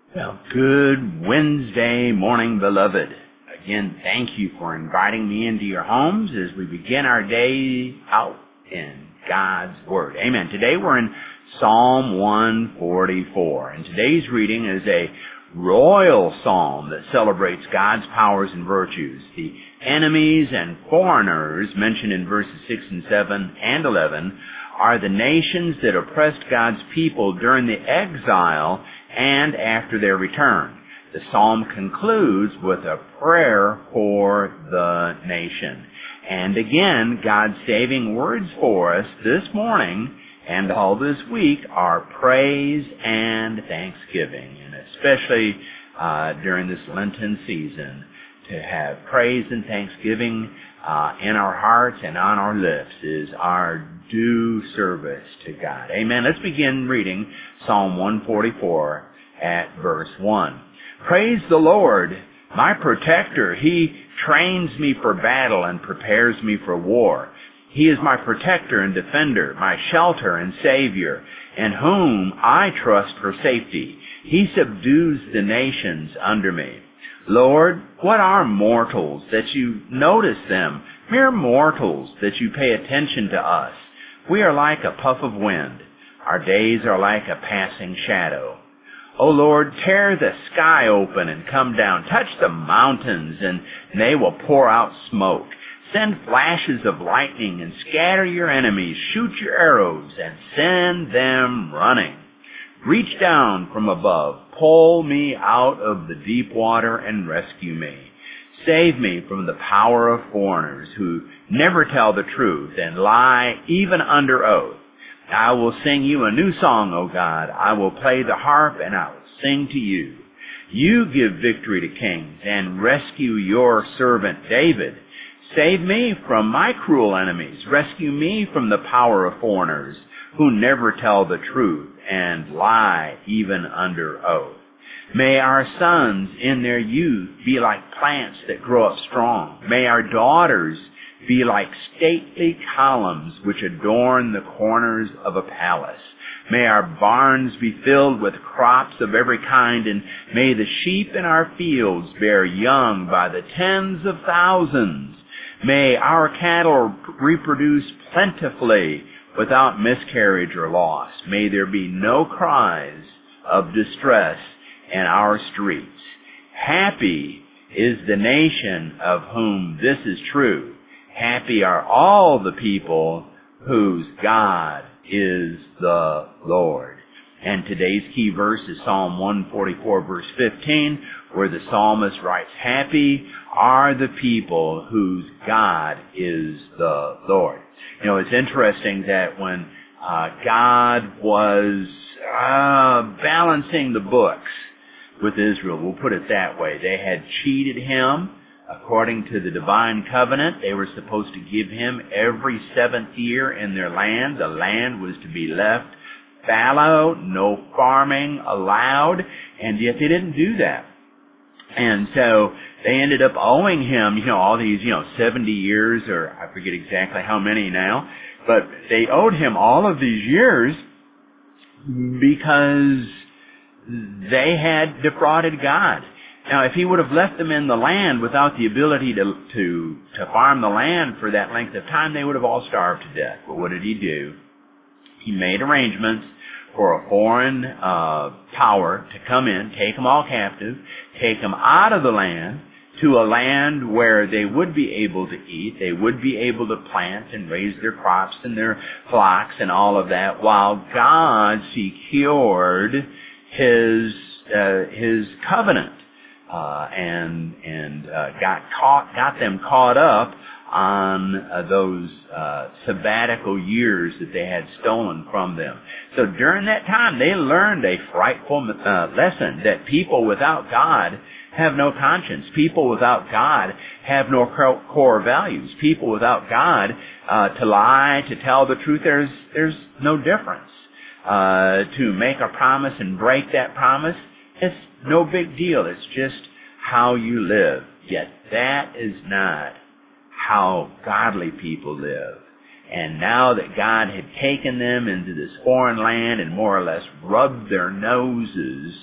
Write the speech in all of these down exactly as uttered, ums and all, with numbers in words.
Well, good Wednesday morning, beloved. Again, thank you for inviting me into your homes as we begin our day out in God's Word. Amen. Today we're in Psalm one forty-four, and today's reading is a royal psalm that celebrates God's powers and virtues. The enemies and foreigners mentioned in verses six and seven and eleven are the nations that oppressed God's people during the exile and after their return. The psalm concludes with a prayer for the nation. And again, God's saving words for us this morning and all this week are praise and thanksgiving, and especially uh, during this Lenten season, to have praise and thanksgiving uh, in our hearts and on our lips is our due service to God. Amen. Let's begin reading Psalm one forty-four at verse one. Praise the Lord, my protector. He trains me for battle and prepares me for war. He is my protector and defender, my shelter and savior, in whom I trust for safety. He subdues the nations under me. Lord, what are mortals that you notice them? Mere mortals that you pay attention to us. We are like a puff of wind. Our days are like a passing shadow. O Lord, tear the sky open and come down. Touch the mountains, and they will pour out smoke. Send flashes of lightning and scatter your enemies. Shoot your arrows and send them running. Reach down from above. Pull me out of the deep water and rescue me. Save me from the power of foreigners who never tell the truth and lie even under oath. I will sing you a new song, O God. I will play the harp and I will sing to you. You give victory to kings and rescue your servant David. Save me from my cruel enemies. Rescue me from the power of foreigners who never tell the truth and lie even under oath. May our sons in their youth be like plants that grow up strong. May our daughters be like stately columns which adorn the corners of a palace. May our barns be filled with crops of every kind, and may the sheep in our fields bear young by the tens of thousands. May our cattle reproduce plentifully without miscarriage or loss. May there be no cries of distress in our streets. Happy is the nation of whom this is true. Happy are all the people whose God is the Lord. And today's key verse is Psalm one forty-four, verse fifteen, where the psalmist writes, Happy are the people whose God is the Lord. You know, it's interesting that when uh, God was uh, balancing the books with Israel, we'll put it that way, they had cheated him. According to the divine covenant, they were supposed to give him every seventh year in their land. The land was to be left fallow, no farming allowed, and yet they didn't do that. And so they ended up owing him, you know, all these, you know, seventy years, or I forget exactly how many now, but they owed him all of these years because they had defrauded God. Now, if he would have left them in the land without the ability to, to, to farm the land for that length of time, they would have all starved to death. But what did he do? He made arrangements for a foreign uh, power to come in, take them all captive, take them out of the land to a land where they would be able to eat, they would be able to plant and raise their crops and their flocks and all of that, while God secured his uh, his covenant. Uh, and and uh, got caught, got them caught up on uh, those uh, sabbatical years that they had stolen from them. So during that time, they learned a frightful uh, lesson that people without God have no conscience. People without God have no core values. People without God, uh, to lie, to tell the truth, there's there's no difference. Uh, to make a promise and break that promise, it's no big deal. It's just how you live. Yet that is not how godly people live. And now that God had taken them into this foreign land and more or less rubbed their noses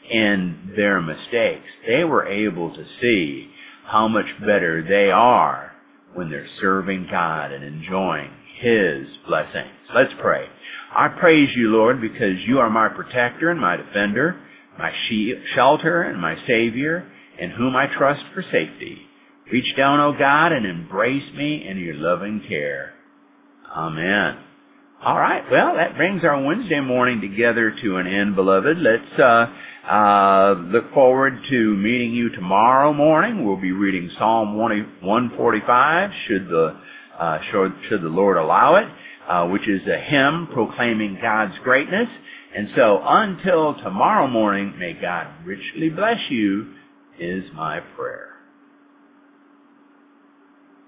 in their mistakes. They were able to see how much better they are when they're serving God and enjoying His blessings. Let's pray. I praise you, Lord, because you are my protector and my defender, my shelter and my Savior, in whom I trust for safety. Reach down, O God, and embrace me in your loving care. Amen. All right, well, that brings our Wednesday morning together to an end, beloved. Let's uh, uh, look forward to meeting you tomorrow morning. We'll be reading Psalm one forty-five, should the uh, should, should the Lord allow it, uh, which is a hymn proclaiming God's greatness. And so until tomorrow morning, may God richly bless you, is my prayer.